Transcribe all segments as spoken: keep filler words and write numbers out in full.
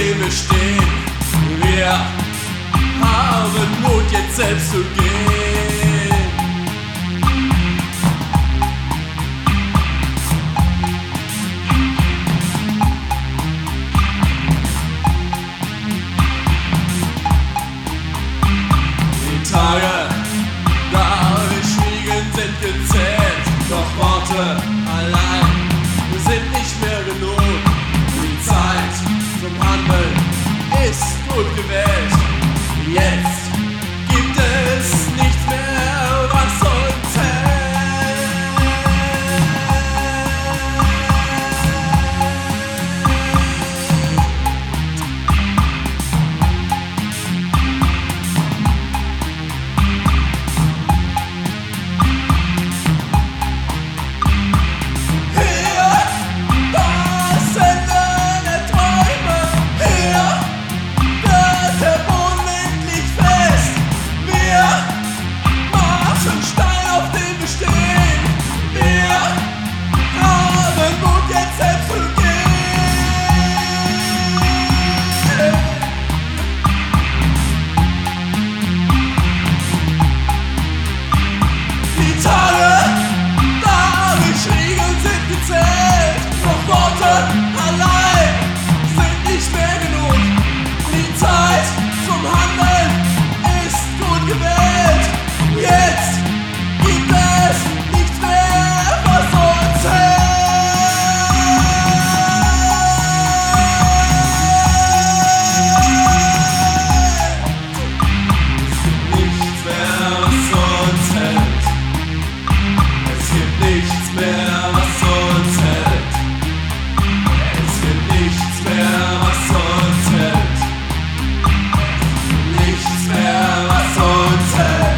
dem wir stehen. Wir haben Mut, jetzt selbst zu gehen. Die Tage, da wir schwiegen, sind gezählt, doch Worte allein sind nicht mehr genug. Die Zeit zum Handeln ist gut gewählt. Jetzt gibt es nichts mehr, was uns hält. Hier, das Ende der Träume. Hier wird der Boden endlich fest. Wir machen Stein, auf dem wir stehen. Wir haben Mut, jetzt selbst zu gehen. Die Tage, da wir schwiegen, sind gezählt, doch Worte allein sind nicht mehr genug. Die Zeit zum Handeln ist gut gewählt. Jetzt gibt es nichts mehr, was uns hält. Es gibt nichts mehr, was uns hält. Es gibt nichts mehr, was uns hält. Nichts mehr, was uns hält.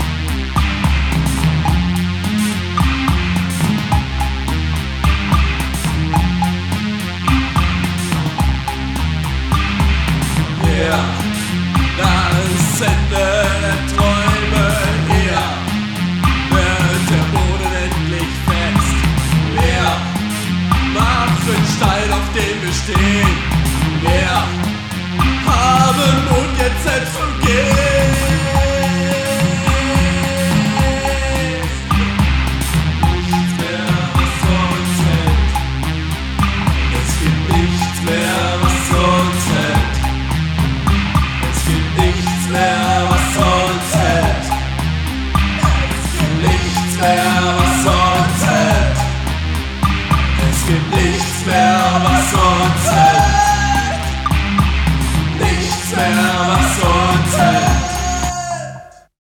Hier, das Ende der Träume. Hier wird der Boden endlich fest. Wir machen Stein, auf dem wir stehen. Wir haben Mut, jetzt selbst zu gehen. Nichts mehr, was uns hält. Es gibt nichts mehr, was uns hält. Es gibt nichts mehr, was uns hält. Es gibt nichts mehr, was uns hält. Es gibt nichts mehr, was uns hält.